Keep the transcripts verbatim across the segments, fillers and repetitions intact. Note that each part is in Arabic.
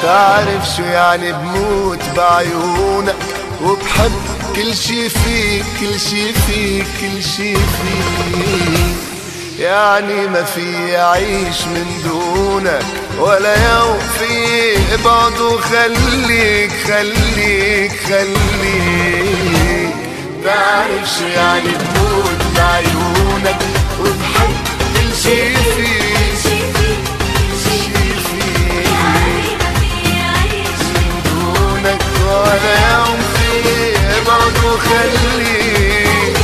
تعرف شو يعني بموت بعيونك وبحب كل شي فيك كل شي فيك كل شي فيك. يعني ما في أعيش من دونك ولا يوم في ابعد وخليك خليك خليك. تعرف شو يعني بموت بعيونك وبحب كل شي فيك ولا يوم فيه ابعد وخليك.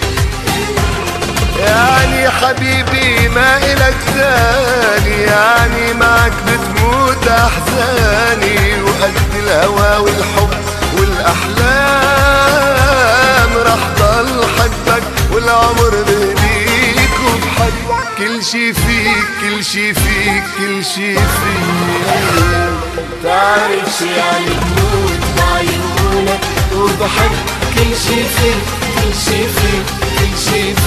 يعني حبيبي ما إلك ثاني، يعني معك بتموت أحزاني، وقد الهوى والحب والأحلام رح ضل حبك والعمر بهديك وبحب كل شي فيك كل شي فيك كل شي فيك. تعرف شي يعني بموت بعيونك وبحب كل شي فيك كل شي فيك كل شي فيك.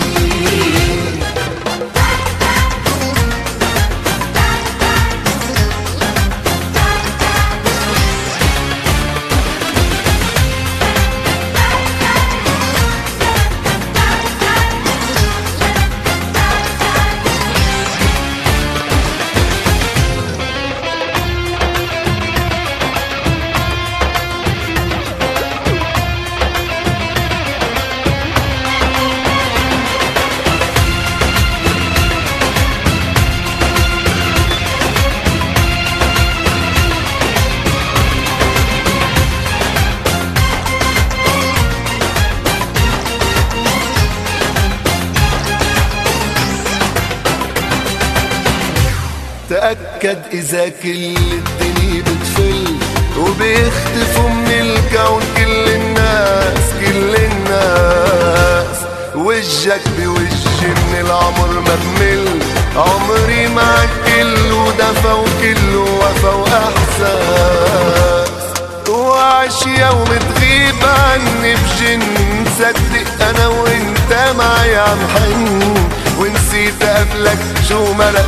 تأكد إذا كل الدنيا بتفل وبيختفوا من الكون كل الناس كل الناس، وجهك بوجهي من العمر ما بمل، عمري معك كله دفى وكله وفا وإحساس. وعش يوم تغيب عني بجن، صدق أنا وإنت معي عم حن، ونسيت قبلك شو مرق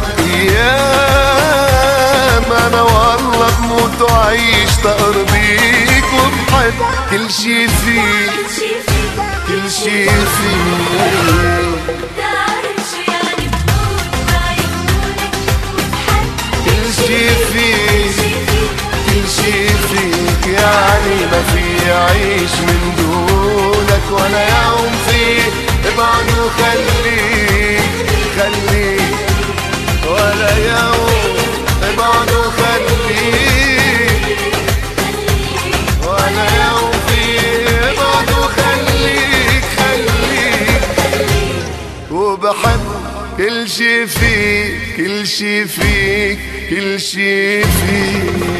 ايام. انا والله بموت وعيش تقربيك وبحب كل شي فيك كل شي فيك. تعرف شو يعني بموت بعيونك وبحب كل شي فيك كل شي فيك. يعني ما في عيش من دونك ولا يوم فيك ابعد وخليك خليك ولا يوم ابعد وخليك ولا يوم فيه ابعد وخليك خليك. وبحب كل شي فيك كل شي فيك كل شي فيك.